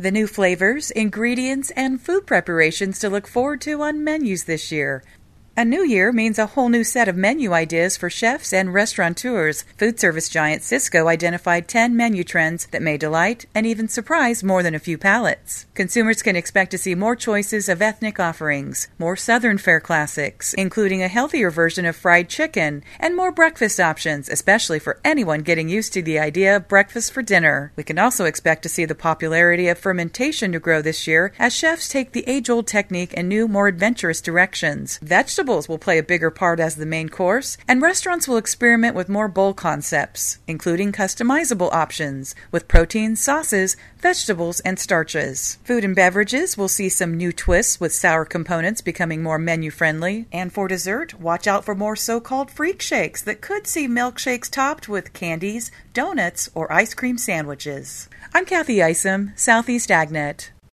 The new flavors, ingredients, and food preparations to look forward to on menus this year. A new year means a whole new set of menu ideas for chefs and restaurateurs. Food service giant Cisco identified 10 menu trends that may delight and even surprise more than a few palates. Consumers can expect to see more choices of ethnic offerings, more Southern fare classics, including a healthier version of fried chicken, and more breakfast options, especially for anyone getting used to the idea of breakfast for dinner. We can also expect to see the popularity of fermentation to grow this year as chefs take the age-old technique in new, more adventurous directions. Vegetables will play a bigger part as the main course, and restaurants will experiment with more bowl concepts, including customizable options with proteins, sauces, vegetables, and starches. Food and beverages will see some new twists with sour components becoming more menu-friendly. And for dessert, watch out for more so-called freak shakes that could see milkshakes topped with candies, donuts, or ice cream sandwiches. I'm Kathy Isom, Southeast AgNet.